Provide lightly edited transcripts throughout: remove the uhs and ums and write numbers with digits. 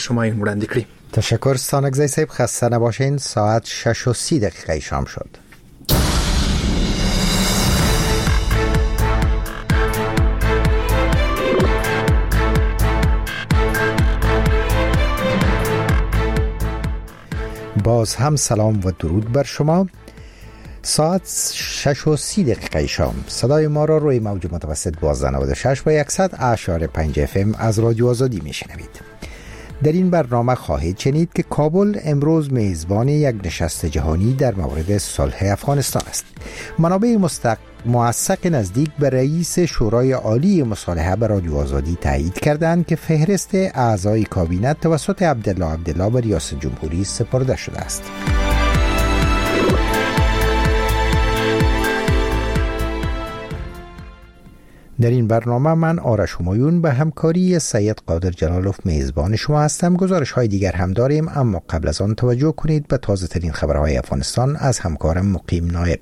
شما این وړاندې کړی. تشکر ستانکزی صاحب، خسته نباشین. ساعت 6:30 شام شد. باز هم سلام و درود بر شما. ساعت 6:30 شام. صدای ما را روی موج متوسط 1296 و 100.5 FM از رادیو آزادی میشنوید. در این برنامه خواهید شنید که کابل امروز میزبان یک نشست جهانی در مورد صلح افغانستان است. منابع موثق نزدیک به رئیس شورای عالی مصالحه به رادیو آزادی تایید کردند که فهرست اعضای کابینه توسط عبدالله به ریاست جمهوری سپرده شده است. در این برنامه من آرش همایون به همکاری سید قادر جلالوف میزبان شما هستم. گزارش های دیگر هم داریم، اما قبل از آن توجه کنید به تازه ترین خبرهای افغانستان از همکارم مقیم نایب.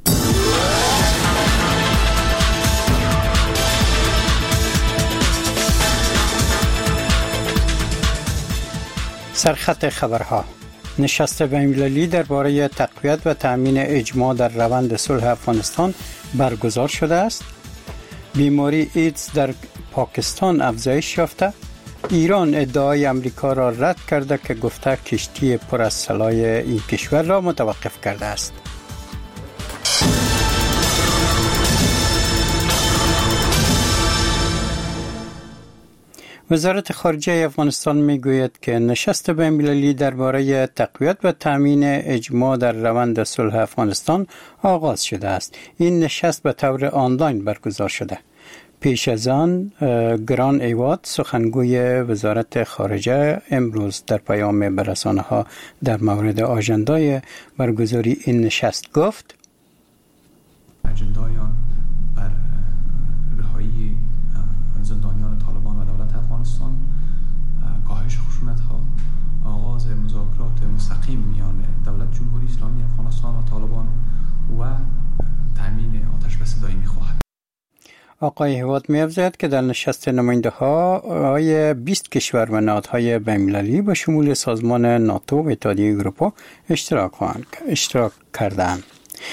سرخط خبرها. نشست بین‌المللی درباره تقویت و تأمین اجماع در روند صلح افغانستان برگزار شده است. بیماری ایدز در پاکستان افزایش یافته. ایران ادعای امریکا را رد کرده که گفته کشتی پر از سلاح این کشور را متوقف کرده است. وزارت خارجه افغانستان میگوید که نشست بین‌المللی درباره تقویت و تأمین اجماع در روند صلح افغانستان آغاز شده است. این نشست به طور آنلاین برگزار شده. پیش از آن گران ایواد سخنگوی وزارت خارجه امروز در پیام به رسانه‌ها در مورد آژندای برگزاری این نشست گفت: اجندای آن بر رهایی زندانیان طالبان و دولت افغانستان، کاهش خشونت‌ها، آغاز مذاکرات مستقیم میان دولت جمهوری اسلامی افغانستان و طالبان و تامین آتشبس دائمی خواهد. آقای هیواد می‌افزاید که در نشست نماینده‌های 20 کشور و نهادهای بین‌المللی به شمول سازمان ناتو و اتحادیه اروپا اشتراک کردند.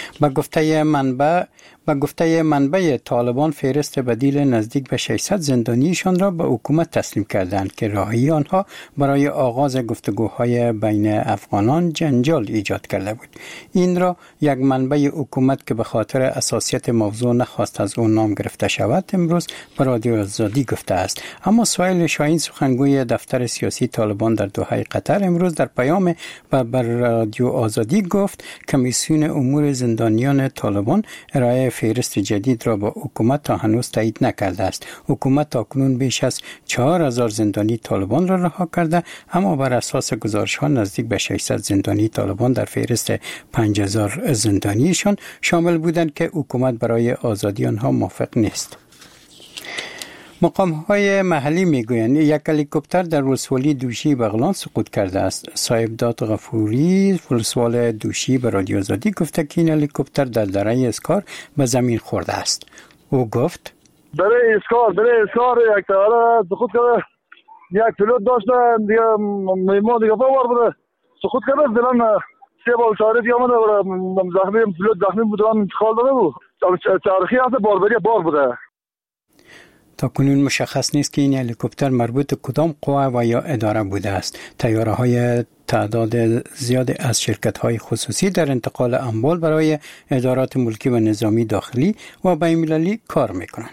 با گفته منبع طالبان فهرست بدیل نزدیک به 600 زندانیشان را به حکومت تسلیم کردند که رهایی آنها برای آغاز گفتگوهای بین افغانان جنجال ایجاد کرده بود. این را یک منبع حکومت که به خاطر حساسیت موضوع نخواست از اون نام گرفته شود امروز به رادیو آزادی گفته است. اما سهیل شاهین سخنگوی دفتر سیاسی طالبان در دوحه قطر امروز در پیام بر رادیو آزادی گفت کمیسیون امور زندانیان طالبان ارائه فهرست جدید را با حکومت تا هنوز تایید نکرده است. حکومت تاکنون بیش از 4000 زندانی طالبان را رها کرده، اما بر اساس گزارش‌ها نزدیک به 600 زندانی طالبان در فهرست 5000 زندانیشان شامل بودند که حکومت برای آزادی آنها موافق نیست. مقام‌های محلی میگویند یک هلیکوپتر در ولسوالی دوشی بغلان سقوط کرده است. صاحب داد غفوری ولسوال دوشی به رادیو آزادی گفته که این هلیکوپتر در دره اسکار به زمین خورده است. او گفت دره اسکار یک طیاره سقوط کرده. یک پیلوت داشته دیگه میمون دیگه باور بوده سقوط کرده. دلن سه بار تاریخی آمده زخمی پیلوت زخمی بوده انتقال داده بود. تاریخی هست بار بوده. تا کنون مشخص نیست که این هلیکوپتر مربوط کدام قوه و یا اداره بوده است. طیاره‌های تعداد زیاد از شرکت‌های خصوصی در انتقال اموال برای ادارات ملکی و نظامی داخلی و بین‌المللی کار می‌کنند.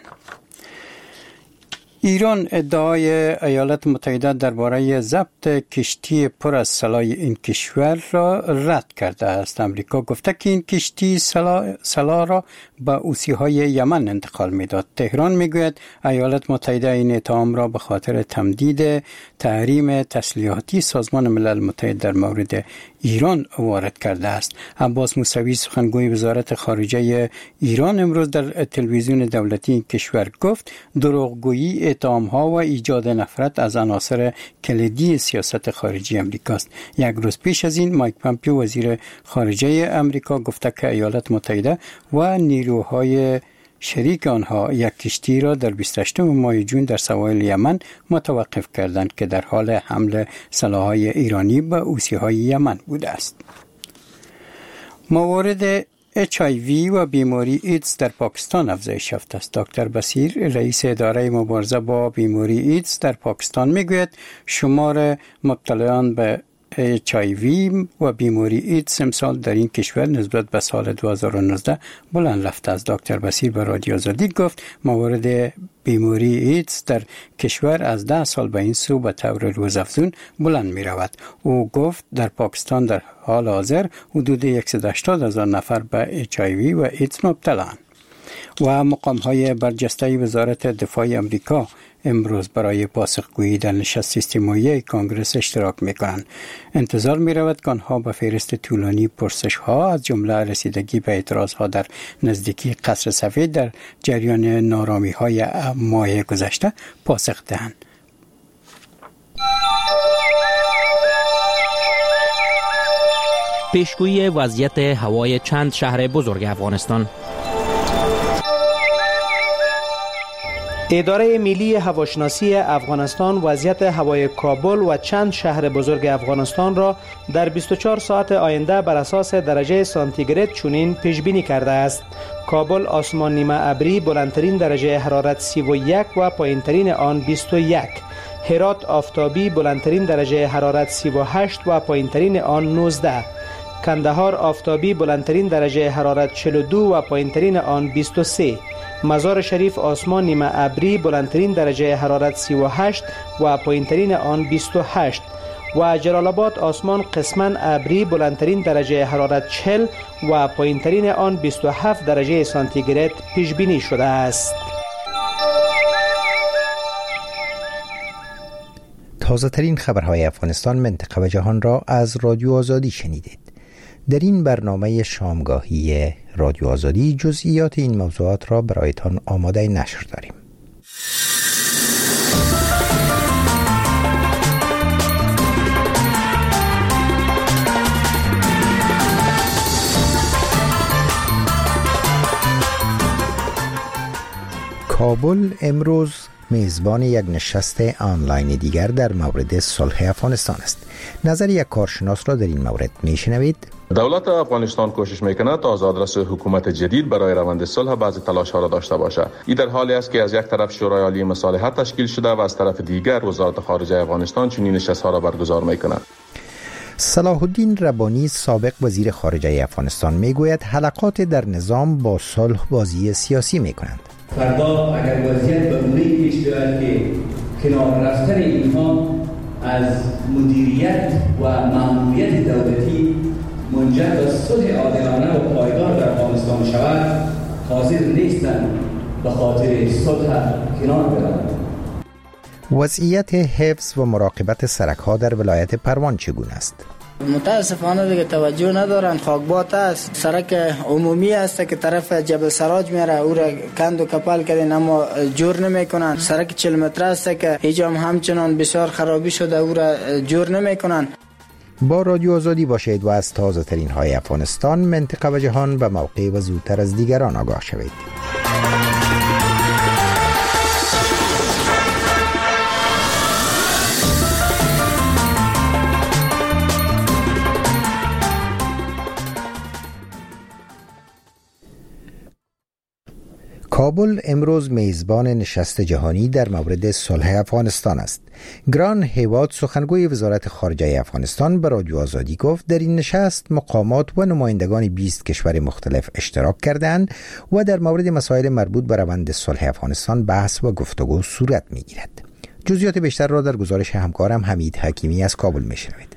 ایران ادعای ایالات متحده درباره ضبط کشتی پر از سلاح این کشور را رد کرده است. امریکا گفته که این کشتی سلاح را به حوثی‌های یمن انتقال می‌داد. تهران می‌گوید ایالات متحده این اتهام را به خاطر تمدید تحریم تسلیحاتی سازمان ملل متحد در مورد ایران وارد کرده است. عباس موسوی سخنگوی وزارت خارجه ایران امروز در تلویزیون دولتی این کشور گفت دروغگویی، اتهام‌ها و ایجاد نفرت از عناصر کلیدی سیاست خارجی امریکاست. یک روز پیش از این مایک پامپیو وزیر خارجه امریکا گفته که ایالات متحده و نیروهای شریک آنها یک کشتی را در 28 ماه جون در سواحل یمن متوقف کردند که در حال حمل سلاح‌های ایرانی به حوثی‌های یمن بوده است. موارد HIV و بیماری ایدز در پاکستان افزایش یافته است. دکتر بصیر رئیس اداره مبارزه با بیماری ایدز در پاکستان میگوید شمار مبتلایان به HIV و بیماری ایدز امسال در این کشور نسبت به سال 2019 بلند رفته است. دکتر بصیر به رادیو آزادی گفت موارد بیماری ایدز در کشور از 10 سال به این سو به طور روزافزون بلند می رود. او گفت در پاکستان در حال حاضر حدود 180,000 نفر به HIV و ایدز مبتلان. و مقام‌های برجسته وزارت دفاع امریکا امروز برای پاسخگویی در نشست استماعی کانگرس اشتراک می‌کنند. انتظار می‌رود که آنها به فهرست طولانی پرسش‌ها از جمله رسیدگی به اعتراضها در نزدیکی قصر سفید در جریان نارامی‌های ماه گذشته پاسخ دهند. پیشگویی وضعیت هوای چند شهر بزرگ افغانستان. اداره ملی هواشناسی افغانستان وضعیت هوای کابل و چند شهر بزرگ افغانستان را در 24 ساعت آینده بر اساس درجه سانتیگراد چنین پیش بینی کرده است. کابل آسمان نیمه ابری بلندترین درجه حرارت 31 و پایینترین آن 21. هرات آفتابی بلندترین درجه حرارت 38 و پایینترین آن 19. کندهار آفتابی بلندترین درجه حرارت 42 و پایینترین آن 23. مزار شریف آسمان نیمه ابری بلندترین درجه حرارت 38 و پایینترین آن 28 و جلال آباد آسمان قسما ابری بلندترین درجه حرارت 40 و پایینترین آن 27 درجه سانتیگراد پیش بینی شده است. تازه ترین خبرهای افغانستان، منطقه و جهان را از رادیو آزادی شنیدید. در این برنامه شامگاهی رادیو آزادی جزئیات این موضوعات را برایتان آماده نشر داریم. کابل امروز میزبان یک نشست آنلاین دیگر در مورد صلح افغانستان است. نظر یک کارشناس را در این مورد میشنوید. دولت افغانستان کوشش میکند تا از آدرس حکومت جدید برای روند صلح بعضی تلاش‌ها را داشته باشد. این در حالی است که از یک طرف شورای عالی مصالحت تشکیل شده و از طرف دیگر وزارت خارجه افغانستان چنین نشست‌ها را برگزار میکند. صلاح الدین ربانی سابق وزیر خارجه افغانستان میگوید حلقات در نظام با صلح بازی سیاسی میکنند. فردا اگر وضعیت به گونه‌ای پیش برود که کنار رفتن اینها از مدیریت و ماموریت دولتی منجر به صلح عادلانه و پایدار در افغانستان شود، حاضر نیستند به خاطر صلح کنار بروند. وضعیت حفظ و مراقبت سرک‌ها در ولایت پروان چگونه است؟ متاسفانه دیگه توجه ندارن. خاکبات است، سرک عمومی است که طرف جبل سراج میره، او را کند و کپل کردن اما جور نمیکنن. سرک 40 متر است که هیچم همچنان بسیار خرابی شده، او را جور نمیکنن. با رادیو آزادی باشید و از تازه ترین های افغانستان، منطقه و جهان به موقع و زودتر از دیگران آگاه شوید. کابل امروز میزبان نشست جهانی در مورد صلح افغانستان است. گران هیواد سخنگوی وزارت خارجه افغانستان به رادیو آزادی گفت در این نشست مقامات و نمایندگان 20 کشور مختلف اشتراک کردند و در مورد مسائل مربوط به روند صلح افغانستان بحث و گفتگو صورت می‌گیرد. جزئیات بیشتر را در گزارش همکارم حمید حکیمی از کابل می‌شنوید.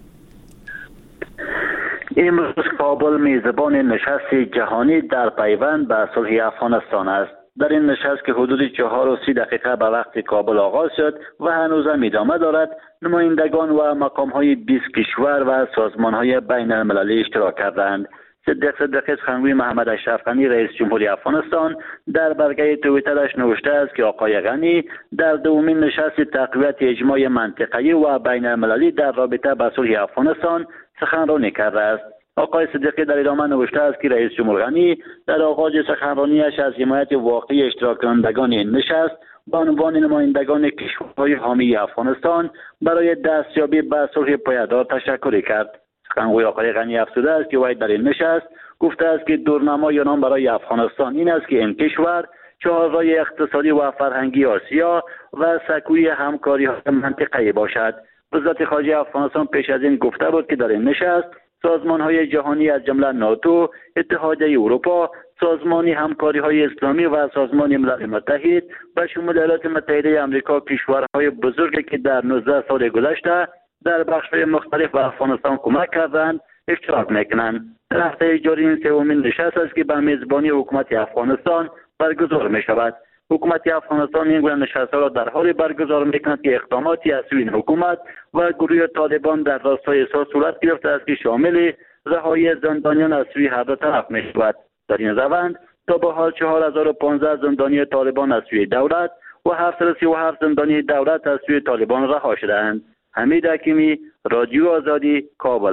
امروز کابل میزبان نشست جهانی در پیوند به صلح افغانستان است. در این نشست که حدود 4:30 به وقت کابل آغاز شد و هنوز هم ادامه دارد، نمایندگان و مقام‌های 20 کشور و سازمان‌های بین المللی اشتراک کردند. صدیقی سخنگوی محمد اشرف غنی رئیس جمهوری افغانستان در برگه توییترش نوشته است که آقای غنی در دومین نشست تقویت اجماع منطقه‌ای و بین المللی در رابطه با صلح افغانستان سخنرانی کرده است. آقای صدیقی در ادامه نوشته است که رئیس جمهور غنی در آغاز سخنرانیش از حمایت واقعی اشتراک کنندگان این نشست به عنوان نمایندگان کشورهای حامی افغانستان برای دستیابی به صلح پایدار تشکر کرد. سخنگوی آقای غنی افزوده است که وی در این نشست گفته است که دورنمای آن برای افغانستان این است که این کشور چهارراه اقتصادی و فرهنگی آسیا و سکوی همکاری‌های منطقه‌ای باشد. وزارت خارجه افغانستان پیش از این گفته بود که در این نشست سازمان‌های جهانی از جمله ناتو، اتحادیه اروپا، سازمان همکاری‌های اسلامی و سازمان ملل متحد به شمول ایالات متحده آمریکا کشورهای بزرگی که در 19 سال گذشته در بخش‌های مختلف به افغانستان کمک کردند اشتراک می‌کنند. در هفته جاری این سومین نشست است که به میزبانی حکومت افغانستان برگزار می‌شود. حکومت افغانستان این گونه نشست‌ها را در حالی برگزار می‌کند که اقداماتی از سوی حکومت و گروه طالبان در راستای احساس صورت گرفته است که شامل رهایی زندانیان از سوی هر دو طرف می‌شود. در این روند تا به حال 4015 زندانی طالبان از سوی دولت و 737 زندانی دولت از سوی طالبان رها شده‌اند. حمید حکیمی، رادیو آزادی، کابل.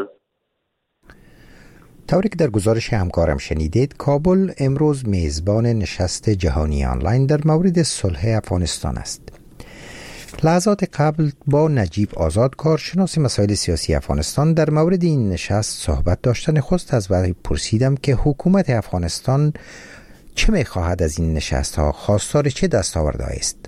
طوری که در گزارش همکارم شنیدید، کابل امروز میزبان نشست جهانی آنلاین در مورد صلح افغانستان است. لحظات قبل با نجیب آزاد کارشناس مسائل سیاسی افغانستان در مورد این نشست صحبت داشتن. نخست از وی پرسیدم که حکومت افغانستان چه می‌خواهد از این نشست ها، خواستار چه دستاوردهایی است.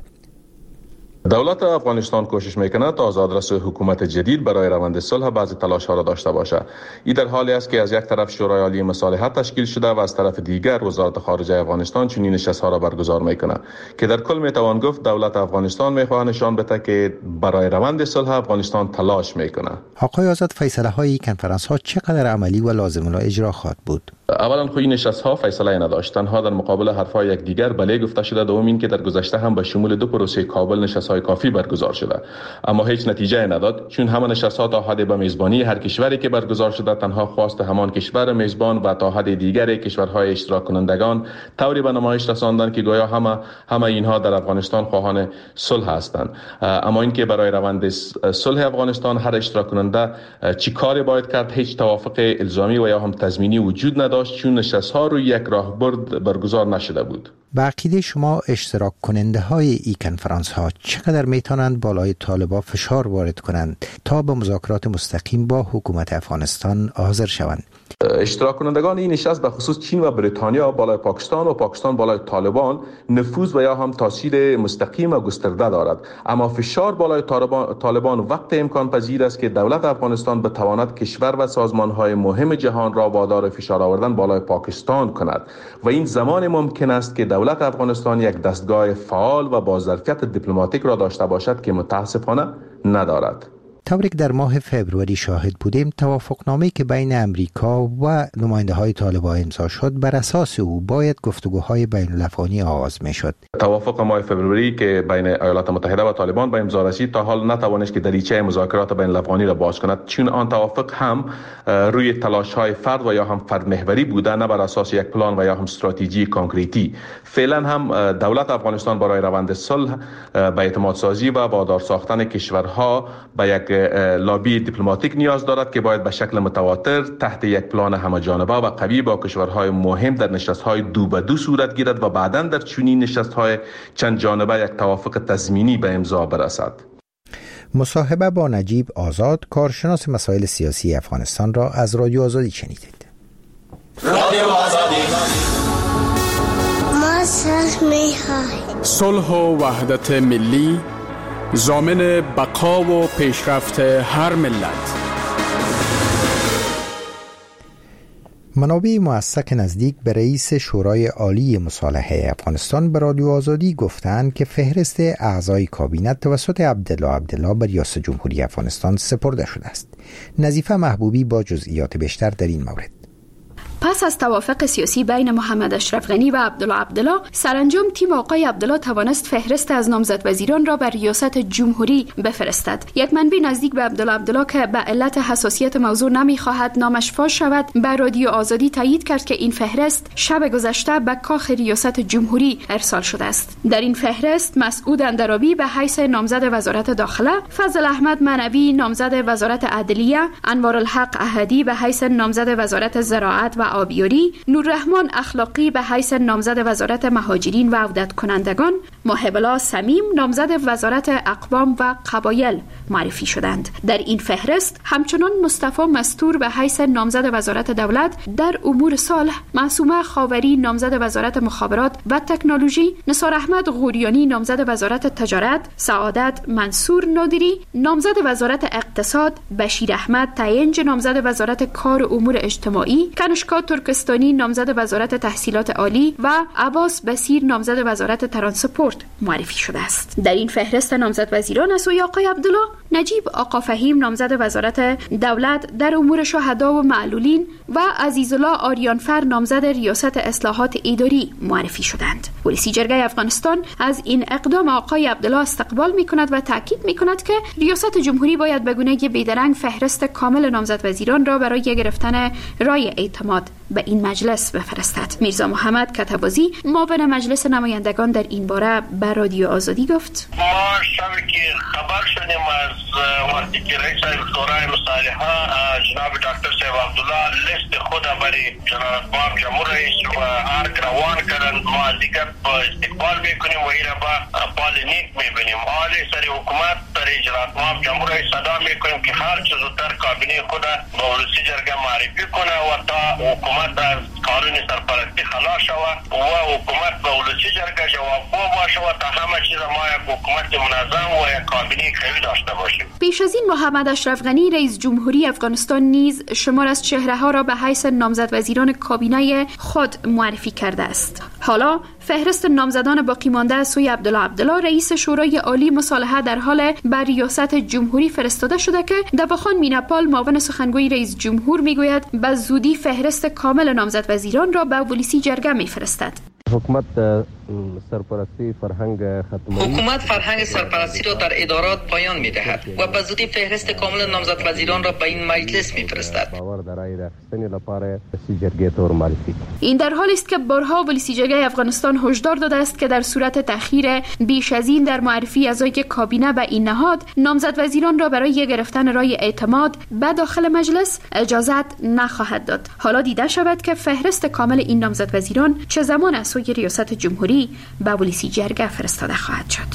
دولت افغانستان کوشش میکند تا از آدرس حکومت جدید برای روند صلح بعضی تلاش ها را داشته باشد. این در حالی است که از یک طرف شورای عالی مصالحت تشکیل شده و از طرف دیگر وزارت خارجه افغانستان چنین نشست ها را برگزار میکند که در کل میتوان گفت دولت افغانستان میخواهد نشان بده که برای روند صلح افغانستان تلاش میکنه. آقای آزاد، فیصله های کنفرانس ها چقدر عملی و لازم الاجرا خواهد بود؟ اولا خو این نشست ها فیصله نداشت، تنها در مقابل حرفهای یکدیگر بله گفته شده. دوم این که در گذشته هم به شمول دو پروسه کابل نشست های کافی برگزار شده اما هیچ نتیجه نداد، چون همه نشست ها تا حد به میزبانی هر کشوری که برگزار شده تنها خواست همان کشور میزبان و تا حد دیگر کشورهای اشتراک کنندگان طوری به نمایش رساندند که گویا همه اینها در افغانستان خواهان صلح هستند. اما اینکه برای روند صلح افغانستان هر اشتراک کننده چی کاری باید کرد هیچ توافق الزامی و یا هم تضمینی وجود نداشت، چون نشست ها روی یک راهبرد برگزار نشده بود. به عقیده شما اشتراک کننده های این کنفرانس ها چقدر میتونند بالای طالبان فشار وارد کنند تا به مذاکرات مستقیم با حکومت افغانستان حاضر شوند؟ اشتراک کنندگان این نشست به خصوص چین و بریتانیا بالای پاکستان و پاکستان بالای طالبان نفوذ و یا هم تاثیر مستقیم و گسترده دارد، اما فشار بالای طالبان وقت امکان پذیر است که دولت افغانستان بتواند کشور و سازمان‌های مهم جهان را وادار فشار آوردن بالای پاکستان کند و این زمان ممکن است که دولت افغانستان یک دستگاه فعال و با ظرفیت دیپلماتیک را داشته باشد که متاسفانه ندارد. طوری که در ماه فبروری شاهد بودیم، توافقنامه‌ای که بین امریکا و نماینده‌های طالبان امضا شد بر اساس او باید گفتگوهای بین الافغانی آغاز می‌شد. توافق ماه فبروری که بین ایالات متحده و طالبان به امضا رسید تا حال نتوانست که دریچه مذاکرات بین الافغانی را باز کند، چون آن توافق هم روی تلاش‌های فرد و یا هم فرد محوری بوده، نه بر اساس یک پلان و یا هم استراتژی کانکریتی. فعلا هم دولت افغانستان برای روند صلح به اعتماد سازی و وادار ساختن کشورها به یک لابی دیپلماتیک نیاز دارد که باید به شکل متواتر تحت یک پلان همه‌جانبه و قوی با کشورهای مهم در نشست‌های دو به دو صورت گیرد و بعداً در چنین نشست‌های چند جانبه یک توافق تضمینی به امضا برسد. مصاحبه با نجیب آزاد کارشناس مسائل سیاسی افغانستان را از رادیو آزادی شنیدید. رادیو آزادی. ما صلح و وحدت ملی ضامن بقا و پیشرفت هر ملت. منابع موثق نزدیک به رئیس شورای عالی مصالحه افغانستان به رادیو آزادی گفتند که فهرست اعضای کابینت توسط عبدالله به ریاست جمهوری افغانستان سپرده شده است. نظیفه محبوبی با جزئیات بیشتر در این مورد. پس از توافق سیاسی بین محمد اشرف غنی و عبدالله سرانجام تیم آقای عبدالله توانست فهرست از نامزد وزیران را بر ریاست جمهوری بفرستد. یک منبع نزدیک به عبدالله که به علت حساسیت موضوع نمیخواهد نامش فاش شود به رادیو آزادی تایید کرد که این فهرست شب گذشته به کاخ ریاست جمهوری ارسال شده است. در این فهرست مسعود اندرابی به حیث نامزد وزارت داخله، فضل احمد منوی نامزد وزارت عدلیه، انوارالحق احدی به حیث نامزد وزارت زراعت و آبیاری، نوررحمان اخلاقی به حیث نامزد وزارت مهاجرین و عودت کنندگان، محب الله صمیم نامزد وزارت اقوام و قبایل معرفی شدند. در این فهرست همچنان مصطفی مستور به حیث نامزد وزارت دولت در امور صلح، معصومه خاوری نامزد وزارت مخابرات و تکنولوژی، نثار احمد غوریانی نامزد وزارت تجارت، سعادت منصور نادری نامزد وزارت اقتصاد، بشیر احمد تاینج نامزد وزارت کار و امور اجتماعی، کنشکا ترکستانی نامزد وزارت تحصیلات عالی و عباس بصیر نامزد وزارت ترانسپورت معرفی شده است. در این فهرست نامزد وزیران از سوی آقای عبدالله، نجیب آقا فهیم نامزد وزارت دولت در امور شهدا و معلولین و عزیزالله آریانفر نامزد ریاست اصلاحات اداری معرفی شدند. پلیسی جرگه افغانستان از این اقدام آقای عبدالله استقبال می‌کند و تاکید می‌کند که ریاست جمهوری باید به گونه‌ای بی‌درنگ فهرست کامل نامزد وزیران را برای گرفتن رای اعتماد به این مجلس بفرستد. میرزا محمد کتبازی معاون مجلس نمایندگان در این باره به رادیو آزادی گفت: ما شبی که خبر شدیم از وقتی که رئیس شورای مصالحه جناب دکتر صاحب عبدالله لیست خود برای جناب جمهور رئیس و ارگ روان کردن، ما دیگر استقبال میکنیم و این با پال نیک میبینیم. حالی سری حکومت سری جناب جمهور رئیس صدا میکنیم که هر چه زودتر کابینه خود به ولسی جرگه معرفی کنه و تا حکومت از قانون سرپرستی خلاص شود و حکومت به ولسی جرگه جوابگو باشه و تا همه چیز ما یک حکومت منظم و یک کابینه قوی داشته باشیم. پیش از این محمد اشرف غنی رئیس جمهوری افغانستان نیز شمار از چهره‌ها را به حیث نامزد وزیران کابینه خود معرفی کرده است. حالا فهرست نامزدان باقی مانده از سوی عبدالله رئیس شورای عالی مصالحه در حال بر ریاست جمهوری فرستاده شده که دباخان میناپال معاون سخنگوی رئیس جمهور میگوید به زودی فهرست کامل نامزد وزیران را به ولسی جرگه میفرستد. حکومت فرهنگ سرپرستی را در ادارات پایان می‌دهد و به زودی فهرست کامل نامزد وزیران را به این مجلس می‌فرستد. این در حالی است که بارها ولسی جرگه افغانستان هشدار داده است که در صورت تأخیر بیش از این در معرفی اعضای کابینه به این نهاد، نامزد وزیران را برای گرفتن رای اعتماد به داخل مجلس اجازت نخواهد داد. حالا دیده شود که فهرست کامل این نامزد وزیران چه زمان از سوی ریاست جمهوری به ولسی جرگه فرستاده خواهد شد.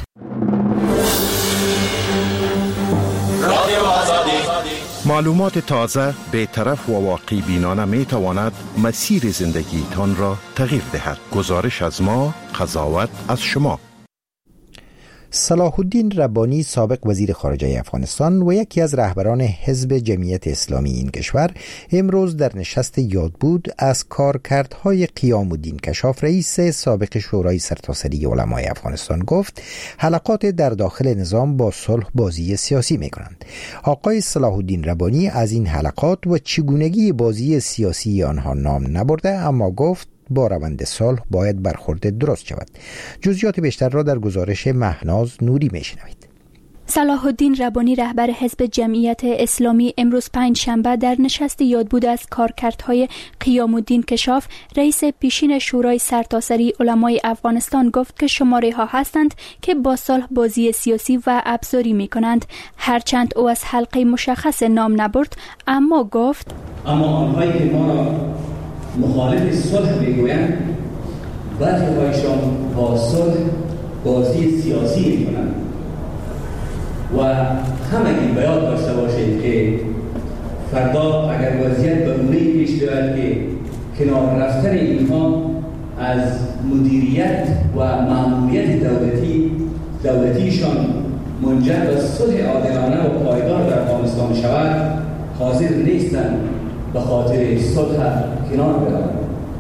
معلومات تازه، بی‌طرف و واقع بینانه می تواند مسیر زندگی تان را تغییر دهد. گزارش از ما، قضاوت از شما. صلاح الدین ربانی سابق وزیر خارجه افغانستان و یکی از رهبران حزب جمعیت اسلامی این کشور امروز در نشست یاد بود از کارکردهای قیام الدین کشاف رئیس سابق شورای سرتاسری علمای افغانستان گفت حلقات در داخل نظام با صلح بازی سیاسی می کنند. آقای صلاح الدین ربانی از این حلقات و چگونگی بازی سیاسی آنها نام نبرده، اما گفت با روند صلح باید برخورد درست شود. جزئیات بیشتر را در گزارش مهناز نوری میشنوید. صلاح الدین ربانی رهبر حزب جمعیت اسلامی امروز پنجشنبه در نشست یادبود از کارکردهای قیام الدین کشاف رئیس پیشین شورای سرتاسری علمای افغانستان گفت که شماره ها هستند که با صلح بازی سیاسی و ابزاری می کنند. هرچند او از حلقه مشخص نام نبرد، اما گفت اما آنهایی که ما را مخالف صلح میگویند برخوایشان با صلح بازی سیاسی میکنند و همگی باید داشته باشید که فردا اگر وضعیت به گونه‌ای پیش بیاید که کنار رفتن اینها از مدیریت و ماموریت دولتیشان منجر به صلح عادلانه و پایدار در افغانستان شود، حاضر نیستند به خاطر صلح کنار بروند.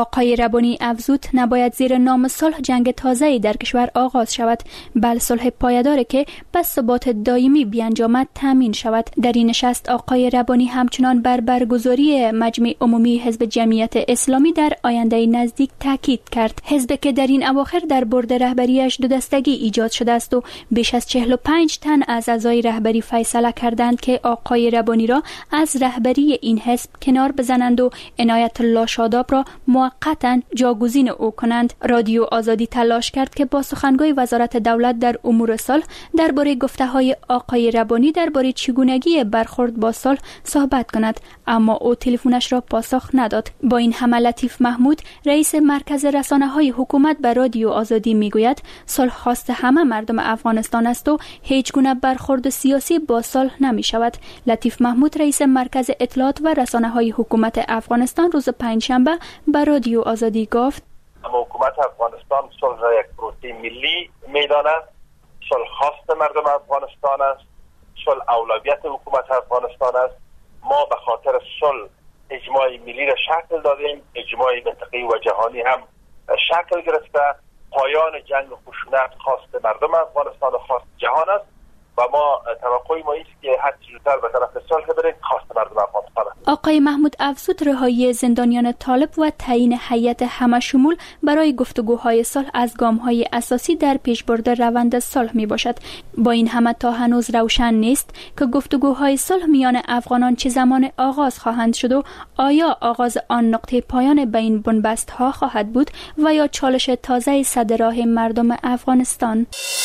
آقای ربانی افزود نباید زیر نام صلح جنگ تازه‌ای در کشور آغاز شود، بل صلح پایدار که به ثبات دائمی بیانجامد تامین شود. در این نشست آقای ربانی همچنان بر برگزاری مجمع عمومی حزب جمعیت اسلامی در آینده نزدیک تاکید کرد. حزب که در این اواخر در برد رهبریش دو دستگی ایجاد شده است و بیش از 45 تن از اعضای رهبری فیصله کردند که آقای ربانی را از رهبری این حزب کنار بزنند و عنایت الله شاداب را موقتا جاگزین او کنند. رادیو آزادی تلاش کرد که با سخنگوی وزارت دولت در امور صلح درباره گفته‌های آقای ربانی درباره چگونگی برخورد با صلح صحبت کند، اما او تلفنش را پاسخ نداد. با این همه لطیف محمود رئیس مرکز رسانه‌های حکومت به رادیو آزادی میگوید صلح خواست همه مردم افغانستان است و هیچ گونه برخورد سیاسی با صلح نمی شود. لطیف محمود رئیس مرکز اطلاعات و رسانه‌های حکومت افغانستان روز پنجشنبه به رادیو آزادی گفت: حکومت افغانستان صلح را یک پروسه ملی می‌داند. صلح خواست مردم افغانستان است. صلح اولویت حکومت افغانستان است. ما به خاطر صلح اجماع ملی را شکل دادیم، اجماع منطقه‌ای و جهانی هم شکل گرفته. پایان جنگ و خشونت خواست مردم افغانستان و خواست جهان است و ما توقع ما است که هر چه زودتر به طرف صلح بریم، خواست مردم افغانستان است. آقای محمود افزود رهایی زندانیان طالب و تعیین هیئت همشمول برای گفتگوهای صلح از گام‌های اساسی در پیشبرد روند صلح میباشد. با این همه تا هنوز روشن نیست که گفتگوهای صلح میان افغانان چه زمان آغاز خواهند شد و آیا آغاز آن نقطه پایان بین بنبست‌ها خواهد بود و یا چالش تازه سد راه مردم افغانستان.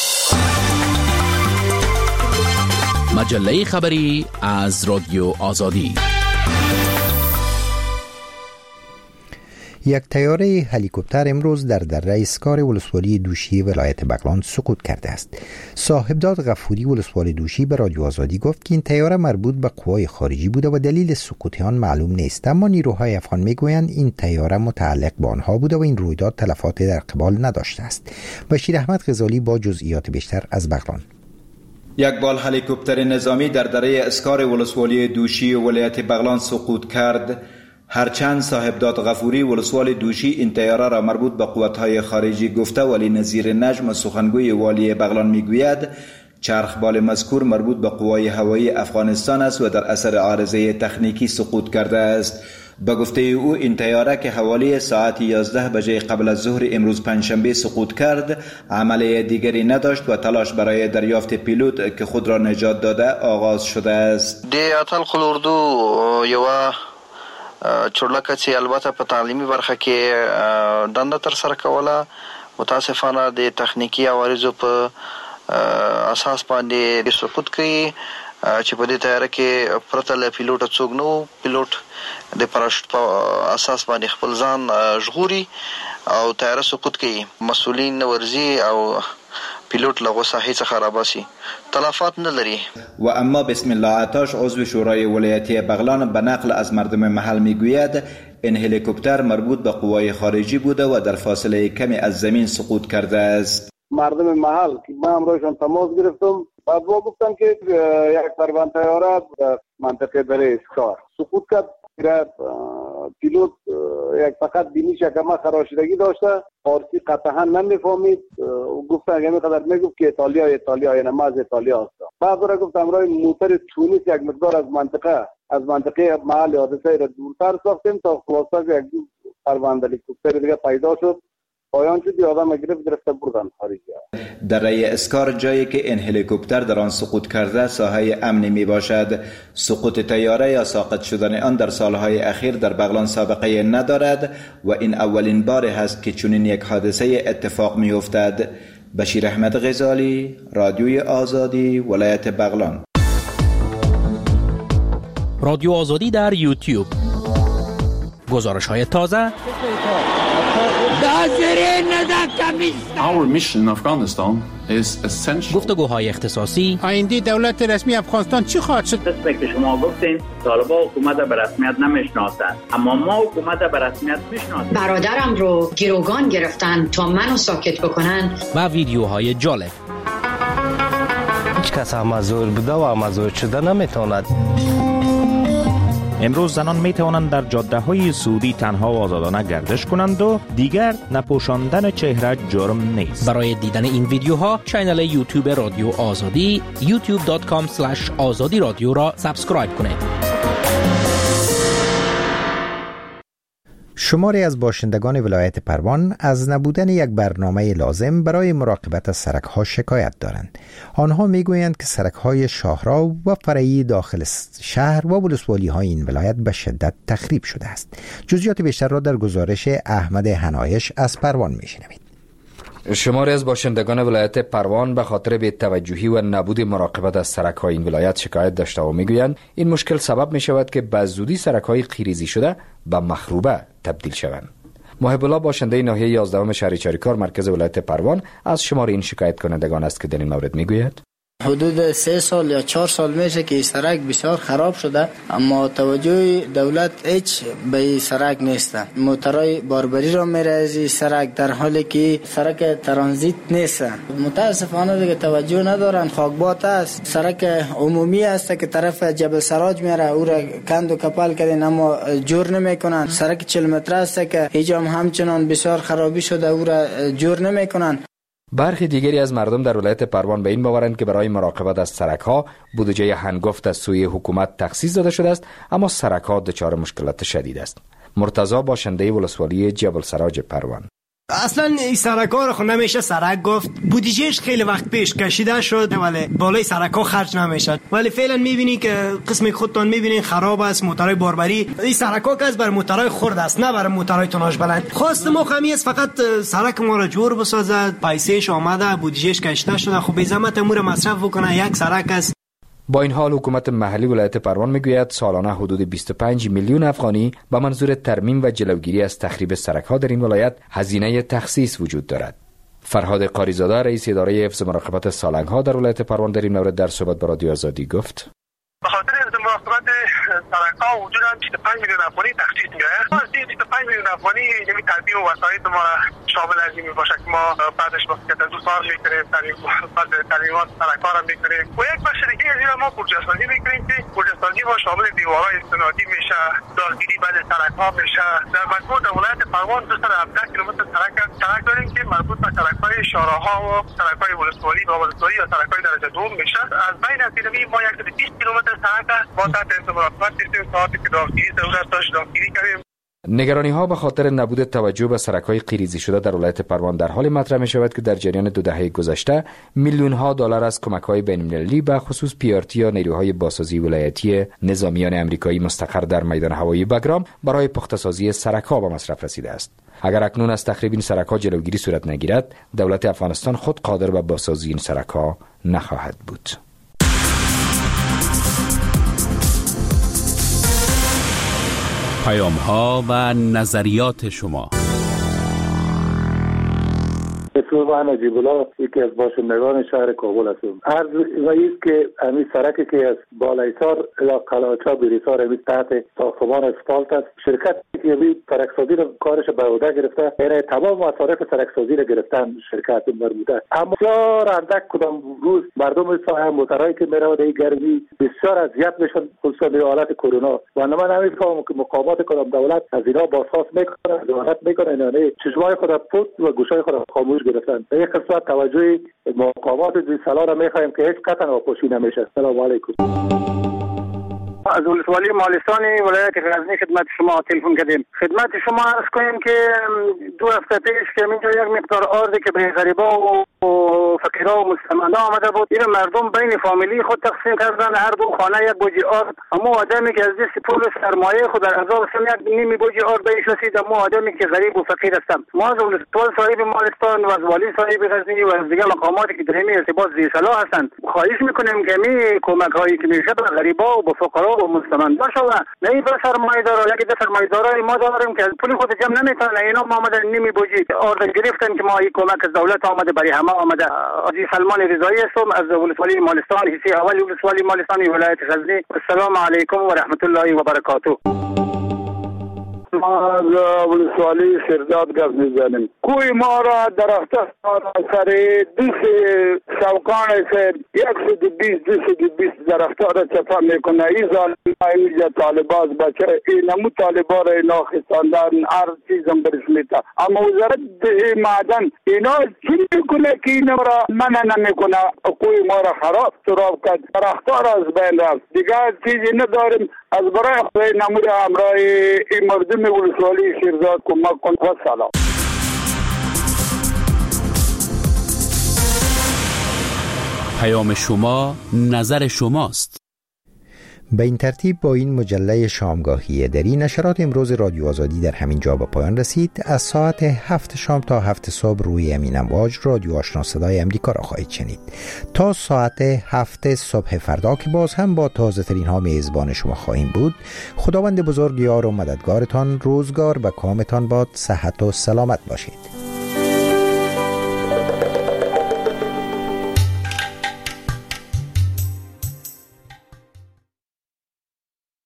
مجله خبری از رادیو آزادی. یک طیاره هلیکوپتر امروز در دره اسکار ولسوالی دوشی ولایت بغلان سقوط کرده است. صاحبزاد غفوری ولسوالی دوشی به رادیو آزادی گفت که این طیاره مربوط به قوای خارجی بوده و دلیل سقوط آن معلوم نیست، اما نیروهای افغان میگویند این طیاره متعلق به آنها بوده و این رویداد تلفاتی در قبال نداشته است. بشیر احمد غزالی با جزئیات بیشتر از بغلان. یک بال هلیکوپتر نظامی در دره اسکار ولسوالی دوشی ولایت بغلان سقوط کرد. هرچند صاحبزاد غفوری ولسوالی دوشی این طیاره را مربوط به قوت‌های خارجی گفته، ولی نظیر نجم سخنگوی والی بغلان میگوید چرخبال مذکور مربوط به قوای هوایی افغانستان است و در اثر عارضه تکنیکی سقوط کرده است. به گفته او این طیاره که حوالی ساعت 11 بجه قبل از ظهر امروز پنجشنبه سقوط کرد، عملیه دیگری نداشت و تلاش برای دریافت پیلوت که خود را نجات داده آغاز شده است. د اتل خلوردو یو چورلکه چې البته په تعلیمي برخه کې دنده تر سره کوله، متاسفانه د تخنیکی عوارضو په اساس باندې سقوط کوي چې په دې طیاره کې پرته له پیلوټ څوک نو پیلوټ د پاراشوټ په اساس باندې خپل ځان ژغوري او طیاره سقوط کوي. مسؤلین ورزي او پیلوت لغو ساحه څخه راباسي، تلفات نه لري. و اما بسم الله عطاش عضو شورای ولایتی بغلان به نقل از مردم محل میگوید این هلیکوپتر مربوط به قوای خارجی بوده و در فاصله کمی از زمین سقوط کرده است. مردم محل که من امروزشان تماس گرفتم، بعد ما گفتن که یک پروانه طیاره در منطقه دره اسکار سقوط کرد. پیلوت یک فقط بینیش کما خراشیدگی داشته، فارسی قطعا نمیفهمید. گفتن همین قدر میگفت که ایتالیا یعنی از ایتالیا هستم. بعد را گفتم امروز موتور تونس یک مقدار از منطقه محل حادثه را دورتر ساختیم تا خلاصه یک پروانه هلیکوپتر دیگه پیدا شد. پایان شد آدم گرفته بردن خارجی. دره اسکار جایی که این هلیکوپتر در آن سقوط کرده ساحه امنی می باشد. سقوط طیاره یا ساقط شدن آن در سالهای اخیر در بغلان سابقه ندارد و این اولین بار است که چنین یک حادثه اتفاق می افتد. بشیر احمد غزالی، رادیوی آزادی، ولایت بغلان. رادیو آزادی در یوتیوب. گزارش های تازه. Our mission in Afghanistan is essential. گفتگوهای اختصاصی. آینده دولت رسمی افغانستان چی خواهد شد؟ قسمی که شما گفتین طالبان حکومت به رسمیت نمیشناسند، اما ما حکومت به رسمیت میشناسیم. برادرم رو گروگان گرفتن تا منو ساکت بکنن. و ویدیوهای جالب. هیچ کس امازور بوده و امازور شده نمیتواند. امروز زنان می توانند در جاده های سعودی تنها و آزادانه گردش کنند و دیگر نپوشاندن چهره جرم نیست. برای دیدن این ویدیوها کانال یوتیوب رادیو آزادی youtube.com/azadi رادیو را سابسکرایب کنید. شماری از باشندگان ولایت پروان از نبودن یک برنامه لازم برای مراقبت از سرک‌ها شکایت دارند. آنها میگویند که سرک‌های شاهراه و فرعی داخل شهر و ولسوالی‌های این ولایت به شدت تخریب شده است. جزئیات بیشتر را در گزارش احمد حنایش از پروان میشنوید. شماری از باشندگان ولایت پروان به خاطر بی‌توجهی و نبود مراقبت از سرک‌های این ولایت شکایت داشته و میگویند این مشکل سبب می شود که به زودی سرک‌های قیریزی شده به مخروبه تبدیل شوند. محب الله باشنده ناحیه 11 شهر چاریکار مرکز ولایت پروان از شمار این شکایت کنندگان است که در این مورد میگوید حدود 3 سال یا 4 سال میشه که این سرک بسیار خراب شده، اما توجه دولت هیچ به این سرک نیست. موترهای باربری را میره از این سرک در حالی که سرک ترانزیت نیست. متاسفانه دیگه توجه ندارن. خاکبات است، سرک عمومی است که طرف جبل سراج میره، او را کند و کپل کردن اما جور نمیکنن. سرک 40 متر است که هیچ همچنان بسیار خرابی شده، او را جور نمیکنن. برخی دیگری از مردم در ولایت پروان به این باورند که برای مراقبت از سرک‌ها بودجه هنگفت از سوی حکومت تخصیص داده شده است، اما سرک‌ها دچار مشکلات شدید است. مرتضی باشنده ولسوالی جبل سراج پروان: اصلا این سرک‌ها رو خود نمیشه سرک گفت. بودجهش خیلی وقت پیش کشیده شد ولی بالای سرک‌ها خرج نمیشد، ولی فعلا میبینی که قسم خودتون میبینین خراب است. موترهای باربری، این سرک‌ها که از بر موترهای خرد است نه بر موترهای توناژ بلند. خواست ما خمی است فقط سرک ما رو جور بسازد، پیسهش آمده، بودجهش کشیده شده، خب به زحمت امور مصرف بکنه. یک سرک است. با این حال حکومت محلی ولایت پروان میگوید سالانه حدود 25 میلیون افغانی به منظور ترمیم و جلوگیری از تخریب سرک‌ها در این ولایت هزینه تخصیص وجود دارد. فرهاد قاریزاده رئیس اداره حفظ مراقبت سالنگ‌ها در ولایت پروان در این مورد در صحبت با رادیو آزادی گفت: به خاطر حفظ مراقبت سرک‌ها وجود 25 میلیون افغانی تخصیص می‌گیرد. از این 25 میلیون افغانی یعنی ترمیم و وسایط ما شامل از این میباشه که ما بعدش با کتر دوسار میکنیم، ترمیمات سرک‌ها را میکنیم و یک بخش دیگه از این ما پرجاسازی میکنیم که پرجاسازی ما شامل دیوارهای استنادی میشه، دارگیری بعد سرک‌ها میشه. در مجموع در ولایت پروان 217 کیلومتر سرک داریم که مربوط به سرک‌های شاهراها و سرک‌های ولسوالی و ولسوالی یا سرک‌های درجه دوم میشه. از بین از این ما 120 کیلومتر سرک ما تحت مراقبت هستیم. ساعتی که دارگیری ضرورت داشت دارگیری کردیم. نگرانی ها به خاطر نبود توجه به سرک‌های قیریزی شده در ولایت پروان در حال مطرح می شود که در جریان 2 دهه گذشته میلیون ها دلار از کمک‌های بین‌المللی به خصوص PRT یا نیروهای بازسازی ولایتی نظامیان آمریکایی مستقر در میدان هوایی بگرام برای پخته‌سازی سرک‌ها به مصرف رسیده است. اگر اکنون از تخریب این سرک‌ها جلوگیری صورت نگیرد، دولت افغانستان خود قادر به بازسازی این سرک‌ها نخواهد بود. پیام‌ها و نظریات شما. اسم من نجیب الله، یکی از باشندگان شهر کابل هستم. عرض است که همین سرکی که از بالایسار یا قلاچا بریسار همین تحت ساختمان اسفالت است، شرکت که همین سرکسازی رو کارش به عهده گرفته، یعنی تمام مصارف سرکسازی رو گرفتن شرکت مربوطه. اما بسیار اندک کدام روز مردم ساحل موترایی که میرود این گرمی بسیار اذیت میشن، خصوصا در حالت کرونا. و من نمیفهمم که مقامات کدام دولت از اینا بازخواست میکنه، ضمانت میکنه، یعنی چشمای خود پوت و گوشای خود خاموش گرفتن. به یک قسمت توجه مقامات زیرسالا را میخوایم که هیچ قطعا آپوشی نمیشه. سلام علیکم. از ولسوالی مالستان ولایت غزنی خدمت شما تلفن کردیم. خدمت شما عرض کنیم که 2 هفته پیش که اینجا یک مقدار آردی که به غریبا و فقیرا و مستمندا آمده بود، این مردم بین فامیلی خود تقسیم کردن، هر دو خانه یک بوجی آرد. اما آدمی که از دست پول سرمایه خود در عذاب سم یک نیم بوجی آرد بهش رسید، اما آدمی که غریب و فقیر هستند. ما از ولسوال صاحب مالستان و از والی صاحب غزنی و از دیگر مقاماتی که در این ارتباط زیرسالا هستند خواهش میکنیم که می کمک هایی که میشه به غریبا و به فقرا و مستمندا شوه. نه به سرمایه‌دارا، یکی در سرمایه‌دارای ما داریم که پول خود جمع نمیتونه، اینا ما آمدن نیمی بوجی آرد گرفتن که ما این کمک از دولت آمده برای همه آمده. عزیز سلمان رضایی هستم از ولسوالی مالستان، حصه اول ولسوالی مالستان ولایت غزنی. السلام علیکم و رحمت الله و برکاته. ما از ولسوالی شیرداد گپ میزنیم. کوی ما را درخت سر دوست شوقان سر 120 درخت را چپا میکنه. این ظالم اینجا طالباز بچه اینمو طالبا را ناخستاندن هر چیزم برسمیتا. اما وزارت معدن اینا چی میکنه که اینا را منع نمیکنه؟ کوی ما را خراب تراب کرد، درخت را از بین رفت. دیگه چیزی نداریم. از برای نمود همراه این مردم ولسوالی شیرزاد کمک کن و سلام. پیام شما نظر شماست. به این ترتیب با این مجله شامگاهی دری نشرات امروز رادیو آزادی در همین جا به پایان رسید. از ساعت 7 شام تا 7 صبح روی امین امواج رادیو آشنا صدای امریکا را خواهید شنید. تا ساعت 7 صبح فردا که باز هم با تازه ترین ها میزبان شما خواهیم بود. خداوند بزرگ یار و مددگارتان، روزگار و کامتان باد، صحت و سلامت باشید.